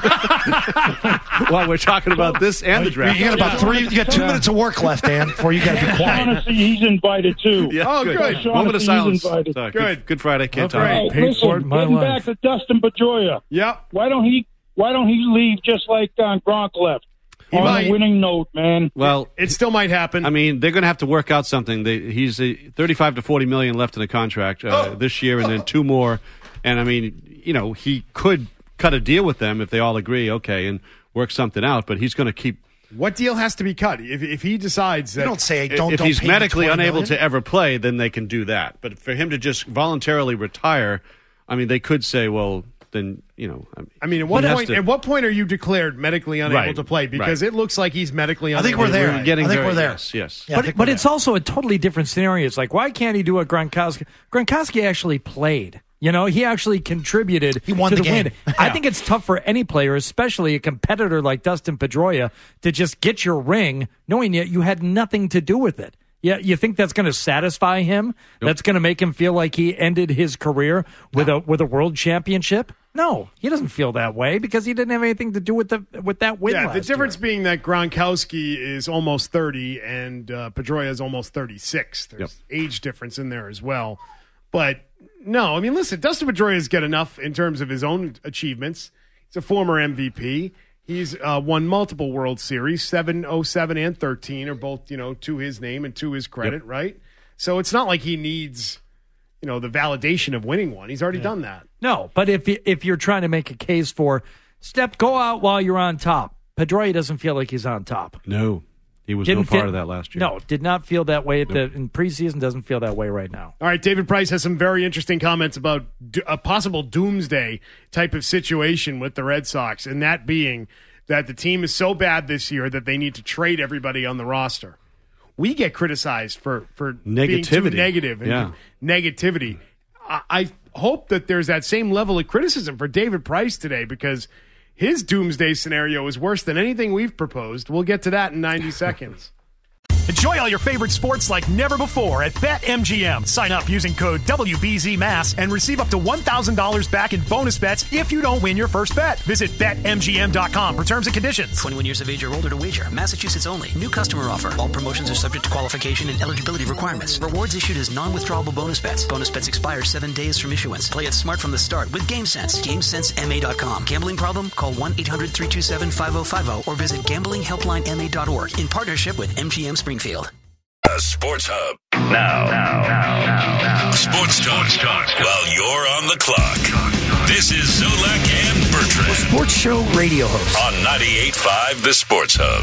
while we're talking about this and the draft. You got about three. You got two minutes of work left, Dan, before you got to be quiet. Honestly, he's invited too. Yeah, Oh, good. Moment of Honestly, he's silence. invited. Uh, Good. Good Friday, Kid Okay. Tom. Hey, Paid listen, for it in my getting life. back to Dustin Pedroia. Yep. Why don't he? Why don't he leave just like uh, Gronk left He on might. a winning note, man? Well, It still might happen. I mean, they're going to have to work out something. They, he's a thirty-five to forty million left in the contract uh, this year, and then two more. And I mean, you know, he could cut a deal with them if they all agree, okay, and work something out. But he's going to keep. What deal has to be cut? If, if he decides that You don't say don't. if don't he's pay me medically twenty unable million. to ever play, then they can do that. But for him to just voluntarily retire, I mean, they could say, well, then you know. I mean, I mean, at what he has point? to- At what point are you declared medically unable Right, to play? Because right. it looks like he's medically I unable. think we're there. to We're getting I think very- we're there. Yes, yes. Yeah, I but think but we're it's there. also a totally different scenario. It's like, why can't he do what Gronkowski? Gronkowski actually played. You know, he actually contributed He won to the the, game. win. I Yeah. think it's tough for any player, especially a competitor like Dustin Pedroia, to just get your ring knowing that you had nothing to do with it. Yeah, you think that's going to satisfy him? That's going to make him feel like he ended his career with a with a world championship? No, he doesn't feel that way because he didn't have anything to do with the with that win. Yeah, last the difference year. being that Gronkowski is almost thirty and uh, Pedroia is almost thirty-six. There's Yep. age difference in there as well. But no, I mean, listen, Dustin Pedroia's got enough in terms of his own achievements. He's a former M V P. He's uh, won multiple World Series, seven, oh seven, and thirteen are both, you know, to his name and to his credit, Yep. right? So it's not like he needs, you know, the validation of winning one. He's already done that. No, but if you- if you're trying to make a case for step, go out while you're on top. Pedroia doesn't feel like he's on top. No, he was Didn't no part feel- of that last year. No, did not feel that way at the, in preseason. Doesn't feel that way right now. All right, David Price has some very interesting comments about do- a possible doomsday type of situation with the Red Sox, and that being that the team is so bad this year that they need to trade everybody on the roster. We get criticized for for being too Negativity. negative and Yeah. negativity. I, I hope that there's that same level of criticism for David Price today because his doomsday scenario is worse than anything we've proposed. We'll get to that in ninety seconds. Enjoy all your favorite sports like never before at BetMGM. Sign up using code W B Z M A S and receive up to one thousand dollars back in bonus bets if you don't win your first bet. Visit Bet M G M dot com for terms and conditions. twenty-one years of age or older to wager. Massachusetts only. New customer offer. All promotions are subject to qualification and eligibility requirements. Rewards issued as non-withdrawable bonus bets. Bonus bets expire seven days from issuance. Play it smart from the start with GameSense. GameSense M A dot com. Gambling problem? Call one eight hundred three two seven five oh five oh or visit gambling helpline M A dot org in partnership with M G M Springfield. The Sports Hub. Now. now, now, now, now. Sports talk, talk while you're on the clock. This is Zolak and Bertrand. Sports show radio host. On ninety-eight point five The Sports Hub.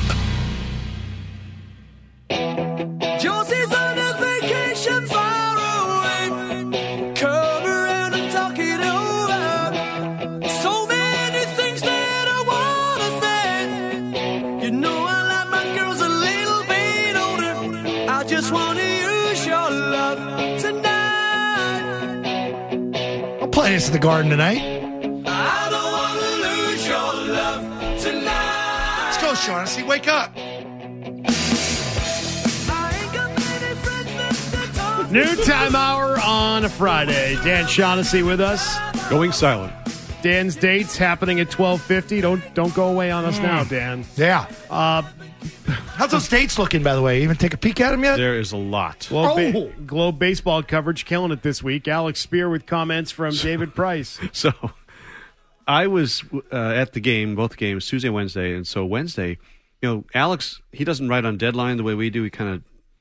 Josie's on a vacation far away. Come around and talk it over. So many things that I wanna say. You know I like my girls a little bit older. I just wanna use your love tonight. I'll play this in the Garden tonight. I don't wanna lose your love tonight. Let's go, Shaughnessy. Wake up. New time hour on a Friday. Dan Shaughnessy with us. Going silent. Dan's dates happening at twelve fifty. Don't don't go away on us now, Dan. Yeah. Uh, How's those dates looking, by the way? Even take a peek at them yet? There is a lot. Globe, ba- Oh. Globe baseball coverage killing it this week. Alex Spear with comments from David Price. So I was uh, at the game, both games, Tuesday and Wednesday. And so Wednesday, you know, Alex, he doesn't write on deadline the way we do. He kind of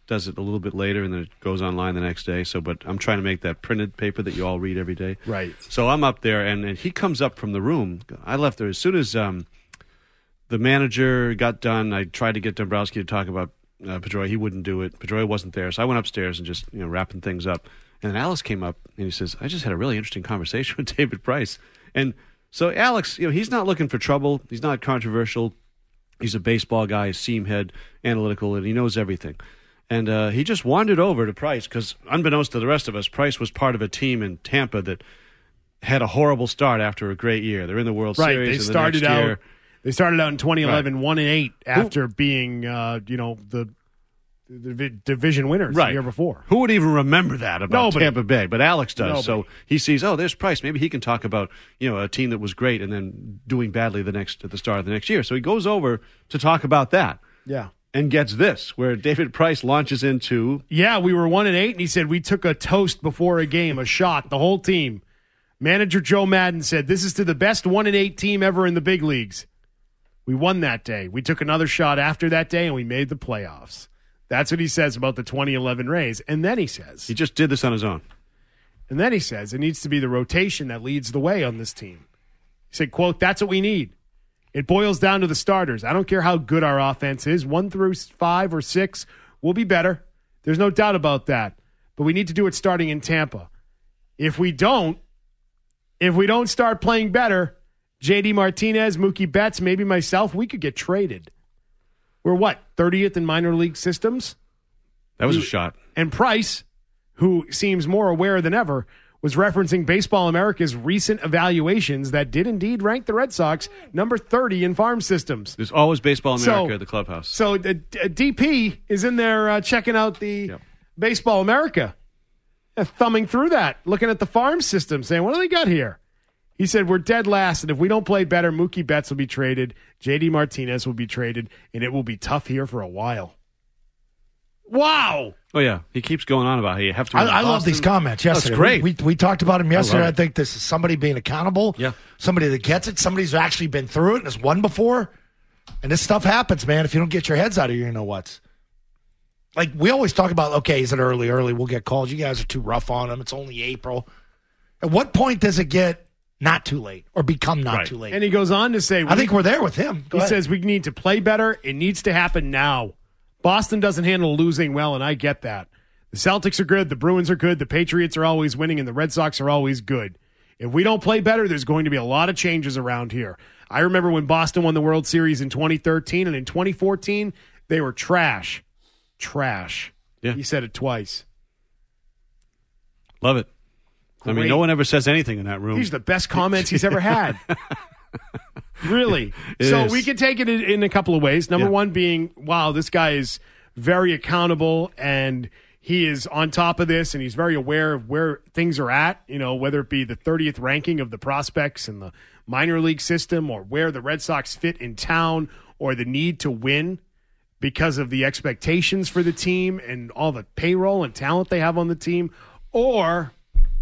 does it a little bit later, and then it goes online the next day. So, but I'm trying to make that printed paper that you all read every day. Right. So I'm up there, and, and he comes up from the room. I left there as soon as um, the manager got done. I tried to get Dombrowski to talk about uh, Pedroia. He wouldn't do it. Pedroia wasn't there, so I went upstairs and just you know wrapping things up. And then Alex came up, and he says, "I just had a really interesting conversation with David Price." And so Alex, you know, he's not looking for trouble. He's not controversial. He's a baseball guy, a seam head, analytical, and he knows everything. And uh, he just wandered over to Price because, unbeknownst to the rest of us, Price was part of a team in Tampa that had a horrible start after a great year. They're in the World right. Series. They and started the next out. year, They started out in twenty eleven, Right. one and eight after being, uh, you know, the, the vi- division winners Right. the year before. Who would even remember that about Nobody. Tampa Bay? But Alex does. Nobody. So he sees, oh, there's Price. Maybe he can talk about you know a team that was great and then doing badly the next at the start of the next year. So he goes over to talk about that. Yeah. And gets this, where David Price launches into Yeah, we were one and eight, and he said we took a toast before a game, a shot, the whole team. Manager Joe Madden said, "This is to the best one and eight team ever in the big leagues." We won that day. We took another shot after that day, and we made the playoffs. That's what he says about the twenty eleven Rays. And then he says, he just did this on his own. And then he says, it needs to be the rotation that leads the way on this team. He said, quote, "That's what we need. It boils down to the starters. I don't care how good our offense is. One through five or six will be better. There's no doubt about that. But we need to do it starting in Tampa. If we don't, if we don't start playing better, J D Martinez, Mookie Betts, maybe myself, we could get traded. We're what, thirtieth in minor league systems?" That was a Who- shot. And Price, who seems more aware than ever, was referencing Baseball America's recent evaluations that did indeed rank the Red Sox number thirty in farm systems. There's always Baseball America So- at the clubhouse. So uh, D- D P is in there uh, checking out the Baseball America, uh, thumbing through that, looking at the farm system, saying, what do they got here? He said, we're dead last, and if we don't play better, Mookie Betts will be traded, J D Martinez will be traded, and it will be tough here for a while. Wow. Oh, yeah. He keeps going on about how you have to I, win in I love Boston. these comments yesterday. That's great. We, we, we talked about him I yesterday. love I, it. think this is somebody being accountable. Yeah. Somebody that gets it. Somebody who's actually been through it and has won before. And this stuff happens, man. If you don't get your heads out of your you know what's. Like, we always talk about, okay, is it early, early? We'll get calls. You guys are too rough on them. It's only April. At what point does it get not too late or become not Right. too late? And he goes on to say, I think we're there with him. Go he ahead. says we need to play better. It needs to happen now. Boston doesn't handle losing well, and I get that. The Celtics are good. The Bruins are good. The Patriots are always winning, and the Red Sox are always good. If we don't play better, there's going to be a lot of changes around here. I remember when Boston won the World Series in twenty thirteen, and in twenty fourteen, they were trash. Trash. Yeah. He said it twice. Love it. I mean, Great. no one ever says anything in that room. These are the best comments he's ever had. Really. It so is. we can take it in, in a couple of ways. Number Yeah. one being, wow, this guy is very accountable and he is on top of this and he's very aware of where things are at, you know, whether it be the thirtieth ranking of the prospects in the minor league system or where the Red Sox fit in town or the need to win because of the expectations for the team and all the payroll and talent they have on the team, or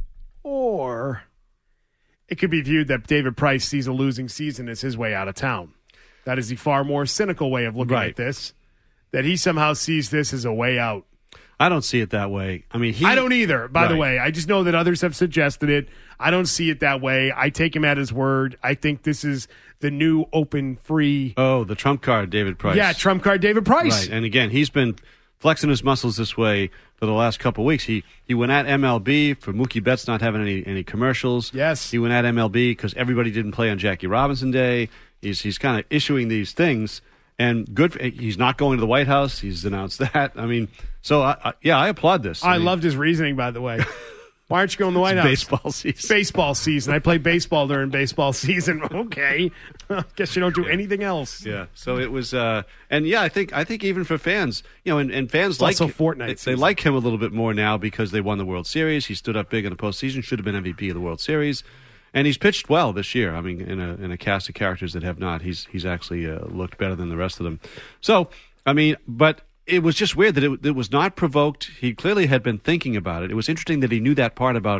or it could be viewed that David Price sees a losing season as his way out of town. That is the far more cynical way of looking Right. at this, that he somehow sees this as a way out. I don't see it that way. I mean, he, I don't either, by the Right. way. I just know that others have suggested it. I don't see it that way. I take him at his word. I think this is the new open, free. Oh, the trump card, David Price. Yeah, trump card David Price. Right. And again, he's been flexing his muscles this way for the last couple of weeks. He he went at M L B for Mookie Betts not having any, any commercials. Yes. He went at M L B because everybody didn't play on Jackie Robinson Day. He's he's kind of issuing these things. And good. For, he's not going to the White House. He's announced that. I mean, so I, I, yeah, I applaud this. I mean, loved his reasoning, by the way. Why aren't you going to the White It's House? baseball season. Baseball season. I play baseball during baseball season. Okay. Guess you don't do anything else. Yeah. So it was, uh, and yeah, I think I think even for fans, you know, and, and fans It's like also Fortnite they, they season. like him a little bit more now because they won the World Series. He stood up big in the postseason. Should have been M V P of the World Series, and he's pitched well this year. I mean, in a in a cast of characters that have not, he's he's actually uh, looked better than the rest of them. So I mean, but it was just weird that it, it was not provoked. He clearly had been thinking about it. It was interesting that he knew that part about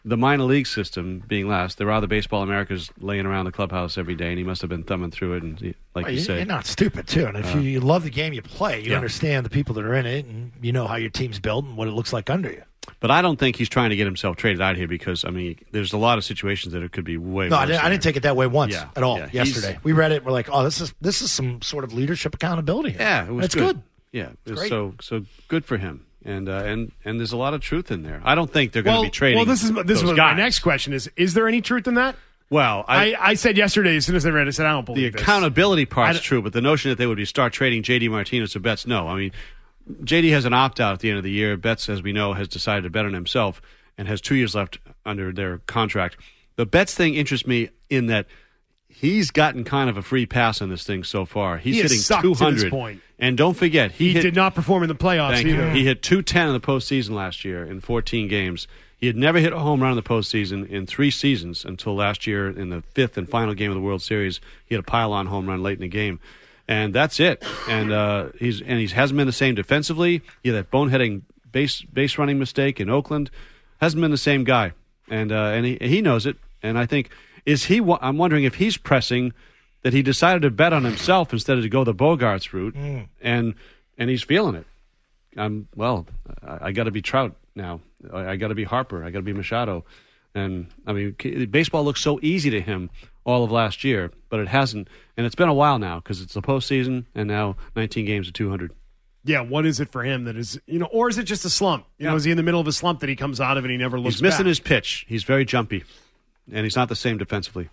the minor league system being last, there are the Baseball Americas laying around the clubhouse every day, and he must have been thumbing through it. And like well, you you- said, you're not stupid too. And if Uh, you, you love the game you play, you yeah. understand the people that are in it, and you know how your team's built and what it looks like under you. But I don't think he's trying to get himself traded out here because, I mean, there's a lot of situations that it could be way No, worse. I didn't, I than didn't take it that way once Yeah, at all yeah, he's- yesterday. We read it. We're like, oh, this is this is some sort of leadership accountability. Here. Yeah, it was That's good. good. Yeah, it was great. so so good for him. And uh, and and there's a lot of truth in there. I don't think they're going to Well, be trading. well, this is this is those what guys. my next question is: Is there any truth in that? Well, I, I, I said yesterday, as soon as I read it, I said I don't the believe this. accountability part's I d- true, but the notion that they would be start trading J D Martinez or Betts, no. I mean, J D has an opt out at the end of the year. Betts, as we know, has decided to bet on himself and has two years left under their contract. The Betts thing interests me in that he's gotten kind of a free pass on this thing so far. He's He has hitting sucked to two this hundred. point. And don't forget, he, He hit, did not perform in the playoffs Thank either. you. He hit two ten in the postseason last year in fourteen games. He had never hit a home run in the postseason in three seasons until last year in the fifth and final game of the World Series. He had a pile-on home run late in the game. And that's it. And uh, he's and he hasn't been the same defensively. He had that boneheading base base running mistake in Oakland. Hasn't been the same guy. And uh, and he, he knows it. And I think, is he? I'm wondering if he's pressing that he decided to bet on himself instead of to go the Bogarts route. Mm. And and he's feeling it. I'm well. I, I got to be Trout now. I, I got to be Harper. I got to be Machado. And I mean, k- baseball looks so easy to him all of last year, but it hasn't. And it's been a while now because it's the postseason, and now nineteen games at two hundred. Yeah, what is it for him that is, you know, or is it just a slump? You know, is he in the middle of a slump that he comes out of and he never looks He's missing back? his pitch. He's very jumpy, and he's not the same defensively.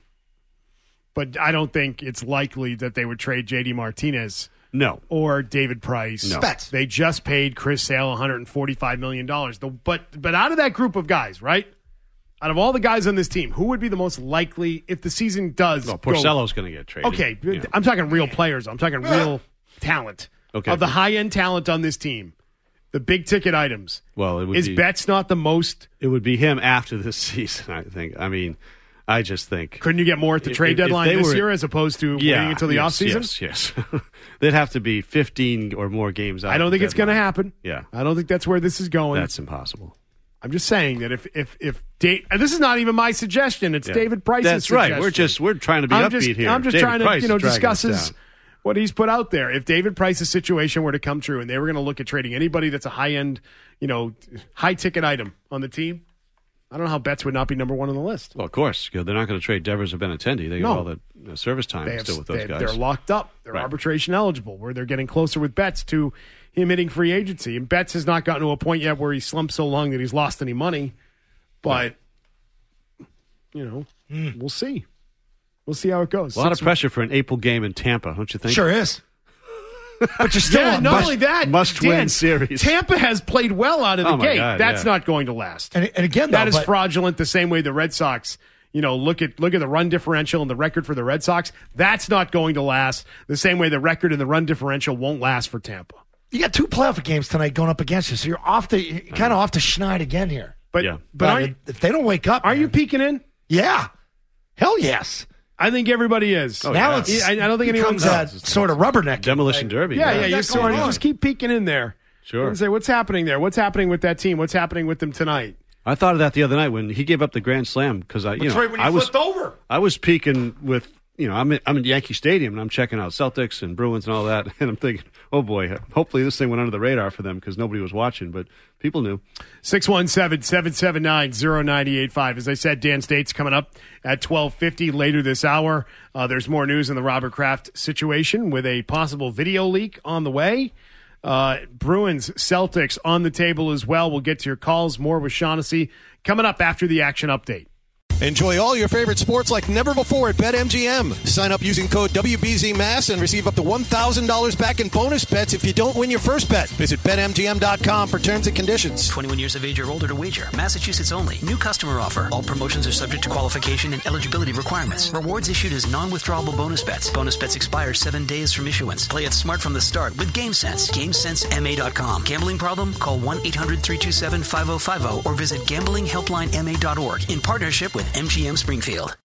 But I don't think it's likely that they would trade J D Martinez. No. Or David Price. No. Betts. They just paid Chris Sale one hundred forty-five million dollars. The, but but out of that group of guys, right? Out of all the guys on this team, who would be the most likely if the season does Well, go- Porcello's going to get traded. Okay, Yeah. I'm talking real players. I'm talking real talent. Okay. Of the high-end talent on this team, the big-ticket items. Well, it would is be, Betts not the most? It would be him after this season, I think. I mean, I just think. Couldn't you get more at the If- trade if- if deadline they this were- year as opposed to Yeah, waiting until the yes, offseason? Yes, yes. They'd have to be fifteen or more games out. I don't of the think it's going to deadline. happen. Yeah. I don't think that's where this is going. That's impossible. I'm just saying that if if if da- and this is not even my suggestion, it's Yeah. David Price's That's right. suggestion. We're just we're trying to be I'm upbeat just, here. I'm just David trying Price to you know is dragging us discuss his, down. what he's put out there. If David Price's situation were to come true and they were going to look at trading anybody that's a high end, you know, high ticket item on the team, I don't know how Betts would not be number one on the list. Well, of course, they're not going to trade Devers or Benintendi. They got No. all the uh, service time They have, still with they, those guys. They're locked up. They're Right. arbitration eligible, where they're getting closer with Betts to him hitting free agency. And Betts has not gotten to a point yet where he slumped so long that he's lost any money. But, you know, Hmm. we'll see. We'll see how it goes. A lot of Six- pressure for an April game in Tampa, don't you think? Sure is. But you're still yeah, a not must- only that, must-win Dan, series. Tampa has played well out of the Oh, my gate. God, That's yeah. not going to last. And, and again, That though, is but- fraudulent. The same way the Red Sox, you know, look at look at the run differential and the record for the Red Sox. That's not going to last. The same way the record and the run differential won't last for Tampa. You got two playoff games tonight going up against you, so you're off the you're kind of off the schneid again here. But Yeah. but But are if, you, if they don't wake up, are you man- peeking in? Yeah, hell yes. I think everybody is. Oh, now yeah. it's I, I don't think anyone's becomes that sort of rubberneck. Demolition Derby. Yeah, yeah, What's you that sort going of on? just keep peeking in there. Sure. And say, what's happening there? What's happening with that team? What's happening with them tonight? I thought of that the other night when he gave up the grand slam because I, you That's know, right when you I was flipped over. I was peeking with, you know, I'm in, I'm in Yankee Stadium and I'm checking out Celtics and Bruins and all that, and I'm thinking, oh boy, hopefully this thing went under the radar for them because nobody was watching, but people knew. six one seven, seven seven nine, zero nine eight five. As I said, Dan State's coming up at twelve fifty later this hour. Uh, there's more news in the Robert Kraft situation with a possible video leak on the way. Uh, Bruins, Celtics on the table as well. We'll get to your calls. More with Shaughnessy coming up after the action update. Enjoy all your favorite sports like never before at BetMGM. Sign up using code W B Z M A S and receive up to one thousand dollars back in bonus bets if you don't win your first bet. Visit Bet M G M dot com for terms and conditions. twenty-one years of age or older to wager. Massachusetts only. New customer offer. All promotions are subject to qualification and eligibility requirements. Rewards issued as non-withdrawable bonus bets. Bonus bets expire seven days from issuance. Play it smart from the start with GameSense. GameSense M A dot com. Gambling problem? Call one eight hundred three two seven five zero five zero or visit gambling helpline M A dot org in partnership with M G M Springfield.